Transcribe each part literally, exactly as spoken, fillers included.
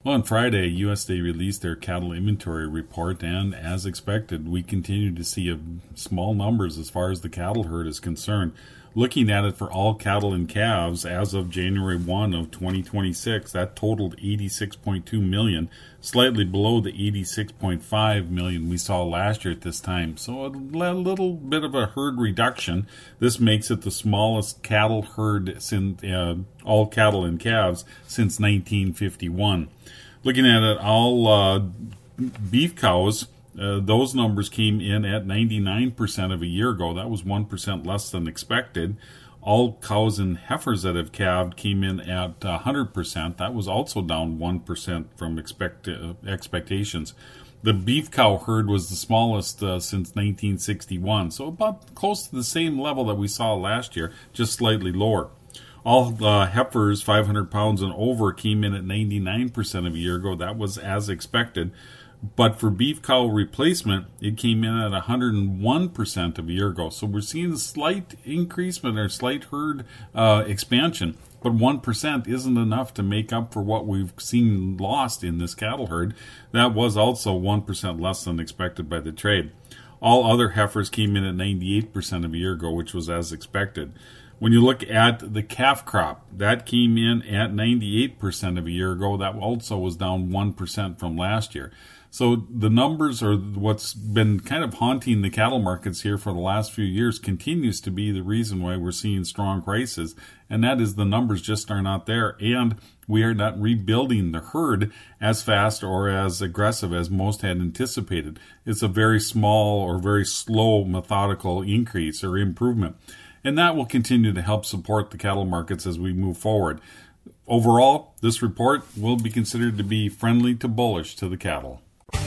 Well, on Friday, U S D A released their cattle inventory report, and as expected, we continue to see a small numbers as far as the cattle herd is concerned. Looking at it for all cattle and calves as of January first of twenty twenty-six, that totaled eighty-six point two million, slightly below the eighty-six point five million we saw last year at this time. So a little bit of a herd reduction. This makes it the smallest cattle herd since uh, all cattle and calves since nineteen fifty-one. Looking at it, all uh, beef cows, Uh, those numbers came in at ninety-nine percent of a year ago. That was one percent less than expected. All cows and heifers that have calved came in at one hundred percent. That was also down one percent from expect, uh, expectations. The beef cow herd was the smallest uh, since nineteen sixty-one, so about close to the same level that we saw last year, just slightly lower. All uh, heifers five hundred pounds and over came in at ninety-nine percent of a year ago. That was as expected. But for beef cow replacement, it came in at one hundred one percent of a year ago. So we're seeing a slight increasement or slight herd uh, expansion. But one percent isn't enough to make up for what we've seen lost in this cattle herd. That was also one percent less than expected by the trade. All other heifers came in at ninety-eight percent of a year ago, which was as expected. When you look at the calf crop, that came in at ninety-eight percent of a year ago. That also was down one percent from last year. So the numbers are what's been kind of haunting the cattle markets here for the last few years continues to be the reason why we're seeing strong prices. And that is the numbers just are not there. And we are not rebuilding the herd as fast or as aggressive as most had anticipated. It's a very small or very slow methodical increase or improvement. And that will continue to help support the cattle markets as we move forward. Overall, this report will be considered to be friendly to bullish to the cattle.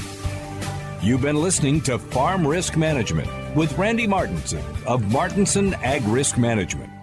You've been listening to Farm Risk Management with Randy Martinson of Martinson Ag Risk Management.